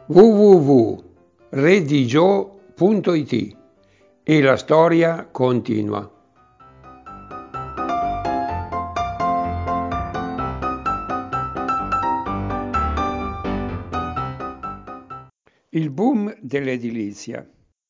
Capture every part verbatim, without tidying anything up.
w w w punto redigio punto it e la storia continua. Il boom dell'edilizia.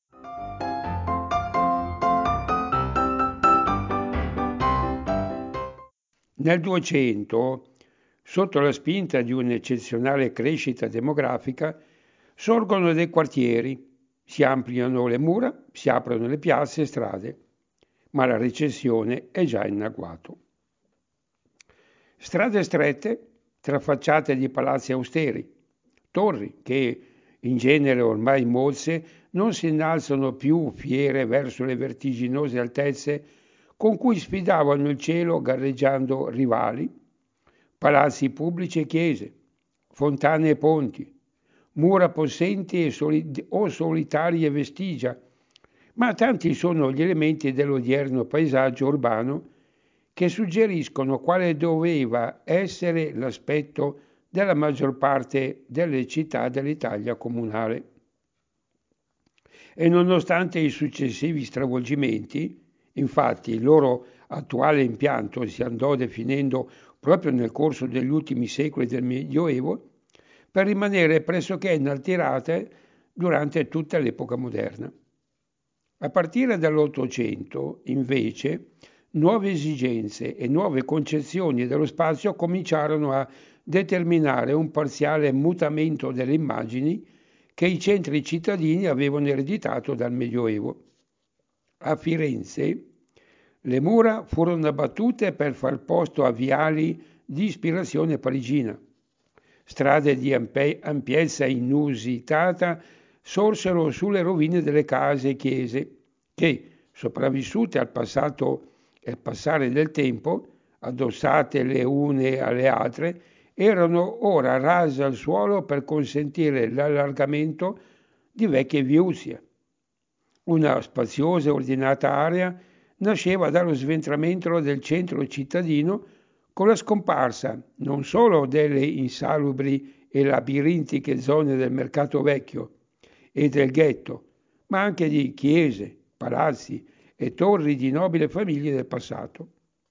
Nel Duecento, sotto la spinta di un'eccezionale crescita demografica, sorgono dei quartieri, si ampliano le mura, si aprono le piazze e strade, ma la recessione è già in agguato. Strade strette, trafacciate di palazzi austeri, torri che, in genere ormai mozze, non si innalzano più fiere verso le vertiginose altezze con cui sfidavano il cielo galleggiando rivali, palazzi pubblici e chiese, fontane e ponti, mura possenti e soli- o solitarie vestigia, ma tanti sono gli elementi dell'odierno paesaggio urbano che suggeriscono quale doveva essere l'aspetto della maggior parte delle città dell'Italia comunale. E nonostante i successivi stravolgimenti, infatti il loro attuale impianto si andò definendo proprio nel corso degli ultimi secoli del Medioevo, per rimanere pressoché inalterate durante tutta l'epoca moderna. A partire dall'Ottocento, invece, nuove esigenze e nuove concezioni dello spazio cominciarono a determinare un parziale mutamento delle immagini che i centri cittadini avevano ereditato dal Medioevo. A Firenze le mura furono abbattute per far posto a viali di ispirazione parigina. Strade di ampiezza inusitata sorsero sulle rovine delle case e chiese che, sopravvissute al passato e al passare del tempo, addossate le une alle altre, erano ora rase al suolo per consentire l'allargamento di vecchie viuzze. Una spaziosa e ordinata area nasceva dallo sventramento del centro cittadino con la scomparsa non solo delle insalubri e labirintiche zone del mercato vecchio e del ghetto, ma anche di chiese, palazzi e torri di nobili famiglie del passato.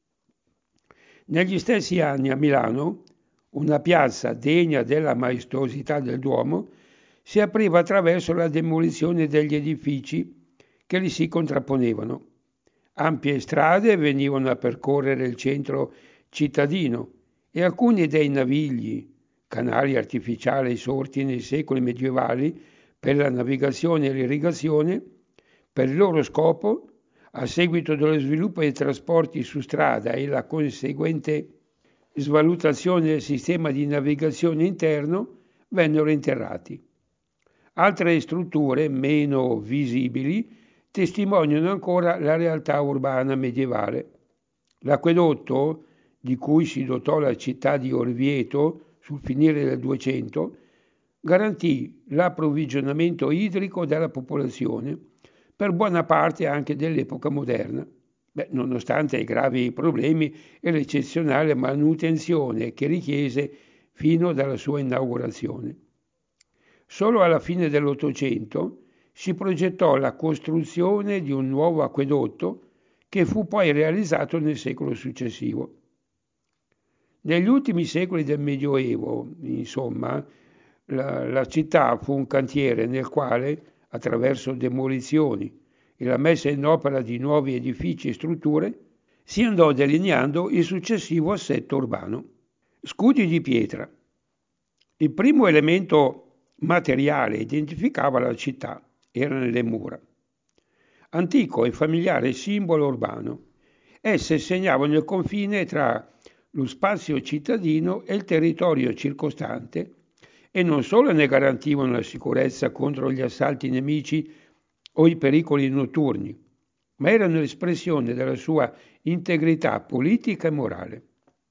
Negli stessi anni a Milano, una piazza degna della maestosità del Duomo si apriva attraverso la demolizione degli edifici che gli si contrapponevano. Ampie strade venivano a percorrere il centro cittadino e alcuni dei navigli, canali artificiali sorti nei secoli medievali per la navigazione e l'irrigazione, per il loro scopo, a seguito dello sviluppo dei trasporti su strada e la conseguente svalutazione del sistema di navigazione interno, vennero interrati. Altre strutture, meno visibili, testimoniano ancora la realtà urbana medievale. L'acquedotto, di cui si dotò la città di Orvieto sul finire del Duecento, garantì l'approvvigionamento idrico della popolazione per buona parte anche dell'epoca moderna, Beh, nonostante i gravi problemi e l'eccezionale manutenzione che richiese fino dalla sua inaugurazione. Solo alla fine dell'Ottocento si progettò la costruzione di un nuovo acquedotto che fu poi realizzato nel secolo successivo. Negli ultimi secoli del Medioevo, insomma, la, la città fu un cantiere nel quale, attraverso demolizioni e la messa in opera di nuovi edifici e strutture, si andò delineando il successivo assetto urbano. Scudi di pietra. Il primo elemento materiale identificava la città, erano le mura. Antico e familiare simbolo urbano, esse segnavano il confine tra lo spazio cittadino e il territorio circostante e non solo ne garantivano la sicurezza contro gli assalti nemici o i pericoli notturni, ma erano l'espressione della sua integrità politica e morale.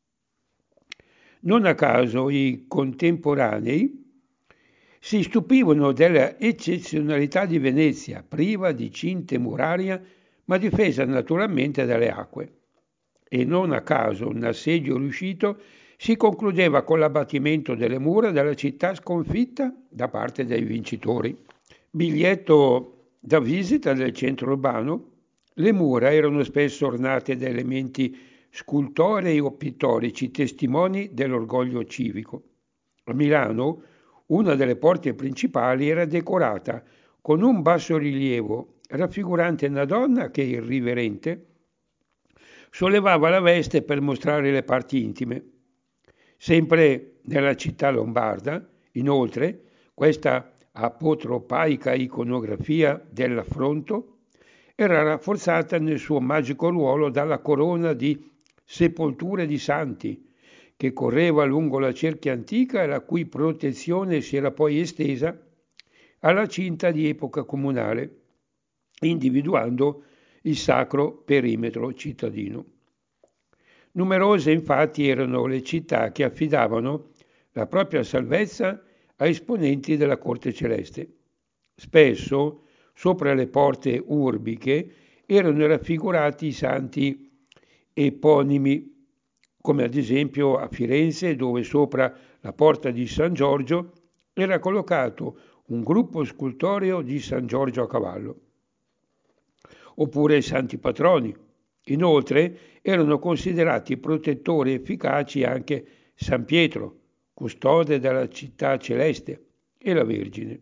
Non a caso i contemporanei si stupivano della eccezionalità di Venezia, priva di cinte murarie, ma difesa naturalmente dalle acque. E non a caso un assedio riuscito Si concludeva con l'abbattimento delle mura della città sconfitta da parte dei vincitori. Biglietto da visita del centro urbano, le mura erano spesso ornate da elementi scultorei o pittorici, testimoni dell'orgoglio civico. A Milano, una delle porte principali era decorata con un bassorilievo raffigurante una donna che, irriverente, sollevava la veste per mostrare le parti intime. Sempre nella città lombarda, inoltre, questa apotropaica iconografia dell'affronto era rafforzata nel suo magico ruolo dalla corona di sepolture di santi che correva lungo la cerchia antica e la cui protezione si era poi estesa alla cinta di epoca comunale, individuando il sacro perimetro cittadino. Numerose infatti erano le città che affidavano la propria salvezza a esponenti della corte celeste. Spesso, sopra le porte urbiche, erano raffigurati i santi eponimi, come ad esempio a Firenze, dove sopra la porta di San Giorgio era collocato un gruppo scultoreo di San Giorgio a cavallo. Oppure i santi patroni. Inoltre erano considerati protettori efficaci anche San Pietro, custode della città celeste, e la Vergine.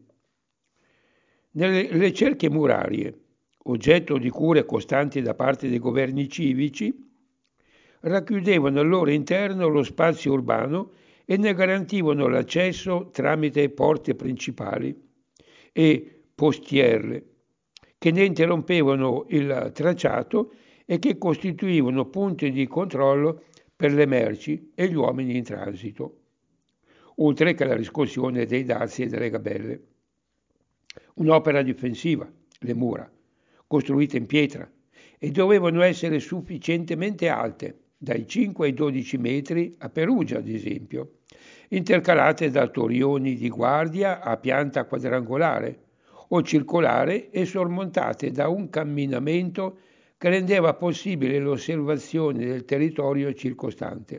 Nelle cerchie murarie, oggetto di cure costanti da parte dei governi civici, racchiudevano al loro interno lo spazio urbano e ne garantivano l'accesso tramite porte principali e postierle, che ne interrompevano il tracciato e che costituivano punti di controllo per le merci e gli uomini in transito, oltre che la riscossione dei dazi e delle gabelle. Un'opera difensiva, le mura, costruite in pietra, e dovevano essere sufficientemente alte, dai cinque ai dodici metri a Perugia ad esempio, intercalate da torrioni di guardia a pianta quadrangolare o circolare e sormontate da un camminamento che rendeva possibile l'osservazione del territorio circostante.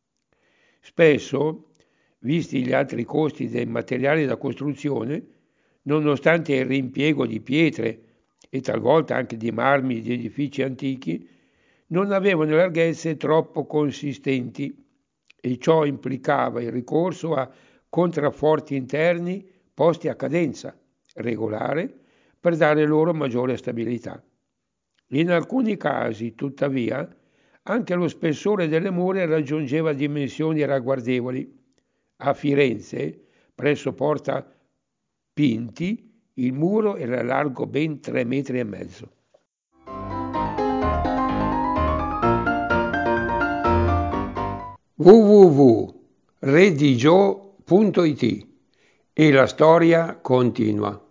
Spesso, visti gli altri costi dei materiali da costruzione, nonostante il reimpiego di pietre e talvolta anche di marmi di edifici antichi, non avevano larghezze troppo consistenti e ciò implicava il ricorso a contrafforti interni posti a cadenza regolare per dare loro maggiore stabilità. In alcuni casi, tuttavia, anche lo spessore delle mura raggiungeva dimensioni ragguardevoli. A Firenze, presso Porta Pinti, il muro era largo ben tre metri e mezzo. w w w punto redigio punto it e la storia continua.